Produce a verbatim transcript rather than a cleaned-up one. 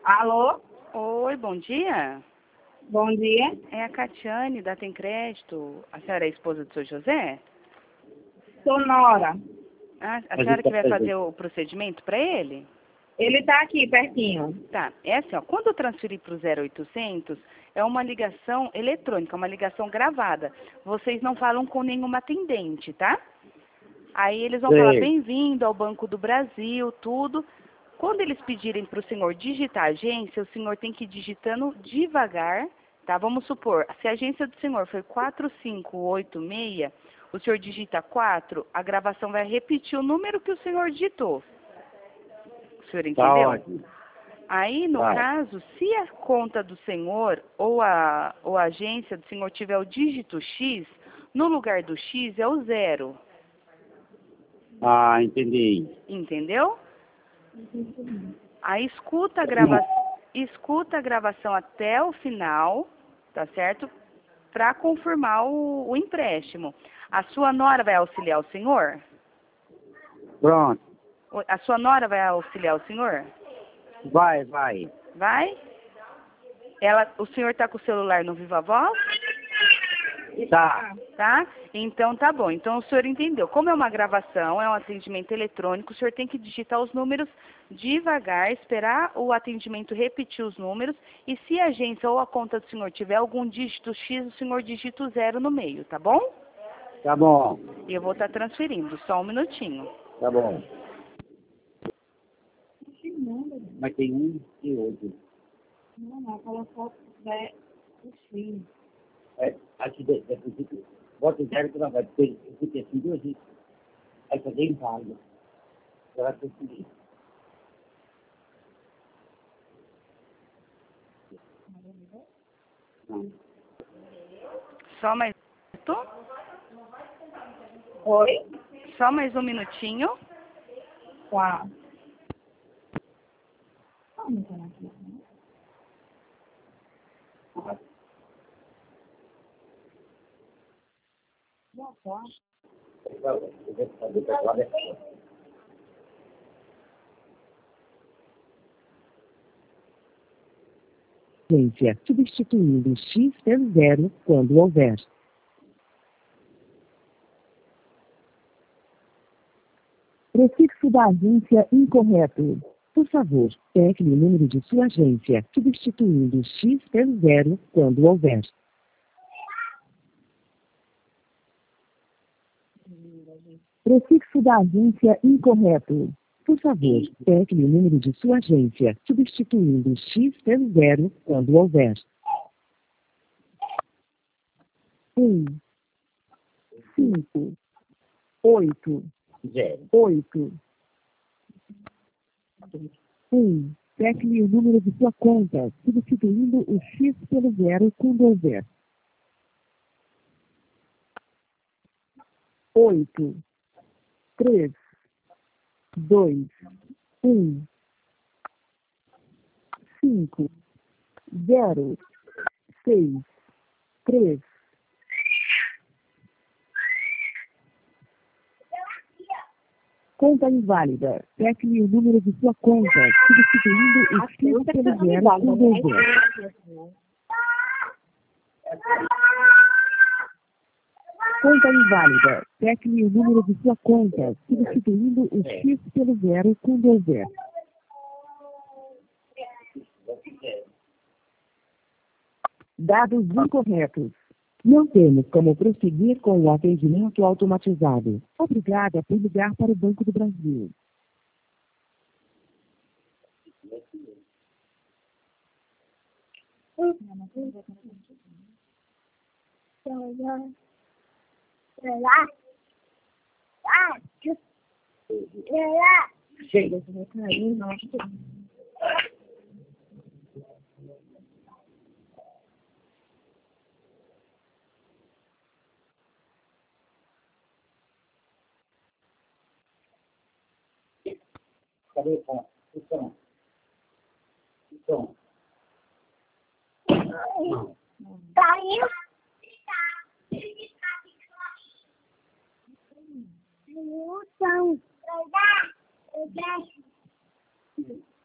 Alô? Oi, bom dia. Bom dia. É a Catiane, da Tem Crédito. A senhora é a esposa do seu José? Sou Nora. Ah, a senhora que vai fazer o procedimento para ele? Ele tá aqui pertinho. Tá. É assim, ó. Quando eu transferir para o zero oitocentos, é uma ligação eletrônica, uma ligação gravada. Vocês não falam com nenhuma atendente, tá? Aí eles vão Sim. falar bem-vindo ao Banco do Brasil, tudo. Quando eles pedirem para o senhor digitar a agência, o senhor tem que ir digitando devagar, tá? Vamos supor, se a agência do senhor foi quatro cinco oito seis, o senhor digita quatro, a gravação vai repetir o número que o senhor digitou. O senhor Tá entendeu? ótimo. Aí, no Vai. caso, se a conta do senhor ou a, ou a agência do senhor tiver o dígito X, no lugar do X é o zero. Ah, entendi. Entendeu? Aí escuta a, grava... escuta a gravação até o final, tá certo? Para confirmar o, o empréstimo. A sua nora vai auxiliar o senhor? Pronto. O- A sua nora vai auxiliar o senhor? Vai, vai. Vai? Ela, o senhor está com o celular no Viva Voz? Tá. Tá? Então tá bom. Então o senhor entendeu. Como é uma gravação, é um atendimento eletrônico, o senhor tem que digitar os números devagar, esperar o atendimento repetir os números, e se a agência ou a conta do senhor tiver algum dígito X, o senhor digita o zero no meio, tá bom? Tá bom. E eu vou estar transferindo, só um minutinho. Tá bom. Mas tem um e outro. Não, não, aquela foto é o X. É, aqui dentro, é princípio. Bota interno que não vai, porque eu fiquei assim duas vezes. Aí fazer em vaga. Agora tem que ir. Não. Só mais um, Oi? só mais um minutinho. Quatro. Ah, não tá aqui, né? Já tá. Eu vou fazer pra lá, né? Agência, substituindo X pelo zero quando houver. Prefixo da agência incorreto. Por favor, tecle o número de sua agência, substituindo X pelo zero quando houver. Prefixo da agência incorreto. Por favor, tecle o número de sua agência, substituindo X pelo zero quando houver. Um, cinco, oito, Zero. oito. Um, tecle o número de sua conta, substituindo o X pelo zero quando houver. Oito, três, dois, um, cinco, zero, seis, três. Conta inválida. Tecle o número de sua conta, substituindo o X pelo zero quando houver. Conta inválida. Tecle o número de sua conta, substituindo o X pelo zero quando houver. Dados incorretos. Não temos como prosseguir com o atendimento automatizado. Obrigada por ligar para o Banco do Brasil. Chega. Cadê o som? O som? O som? Não,